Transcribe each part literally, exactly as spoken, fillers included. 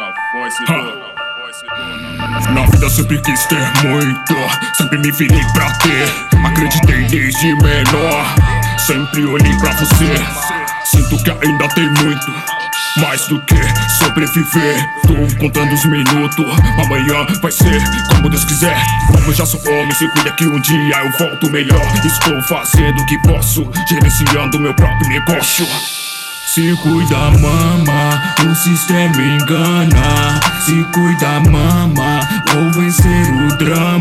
Na vida sempre quis ter muito, sempre me virei pra ter. Acreditei desde menor, sempre olhei pra você. Sinto que ainda tem muito, mais do que sobreviver. Tô contando os minutos, amanhã vai ser como Deus quiser. Como já sou homem, se cuida que um dia eu volto melhor. Estou fazendo o que posso, gerenciando meu próprio negócio. Se cuida, mama, o sistema engana. Se cuida, mama, vou vencer o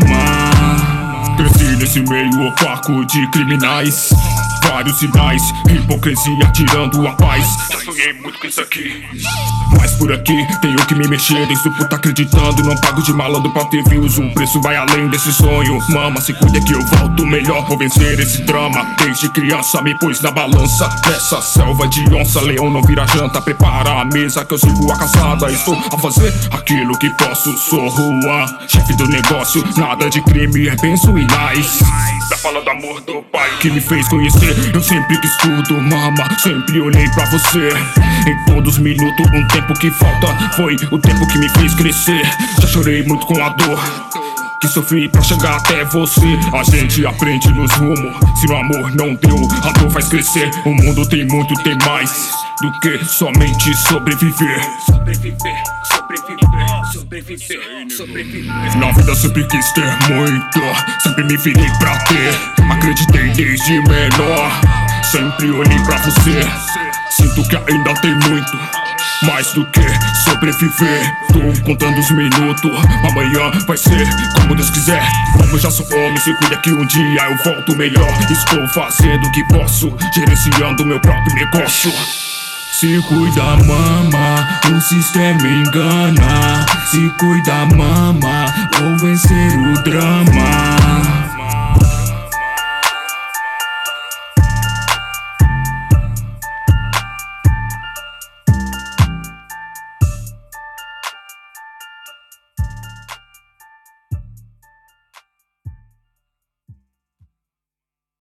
drama. Cresci nesse meio opaco de criminais, vários sinais, hipocrisia tirando a paz. Já sonhei muito com isso aqui, mas por aqui tenho que me mexer. Desde por tá acreditando, não pago de malandro pra ter views. O preço vai além desse sonho. Mama, se cuida que eu volto melhor. Vou vencer esse drama. Desde criança me pus na balança. Nessa selva de onça, leão não vira janta. Prepara a mesa que eu sigo a caçada. Estou a fazer aquilo que posso. Sou Juan, chefe do negócio. Nada de crime, é benção e nice. Da fala do amor do pai que me fez conhecer. Eu sempre quis tudo, mama, sempre olhei pra você. Em todos os minutos, um tempo que falta foi o tempo que me fez crescer. Já chorei muito com a dor que sofri pra chegar até você. A gente aprende nos rumos, se no amor não deu, a dor faz crescer. O mundo tem muito, tem mais do que somente sobreviver. Sobreviver, sobreviver, sobreviver, sobreviver. Na vida sempre quis ter muito, sempre me virei pra ter. Acreditei desde menor, sempre olhei pra você. Sinto que ainda tem muito, mais do que sobreviver. Tô contando os minutos, amanhã vai ser como Deus quiser. Como já sou homem, se cuida que um dia eu volto melhor. Estou fazendo o que posso, gerenciando meu próprio negócio. Se cuida, mama, o sistema engana. Se cuida, mama, vou vencer o drama.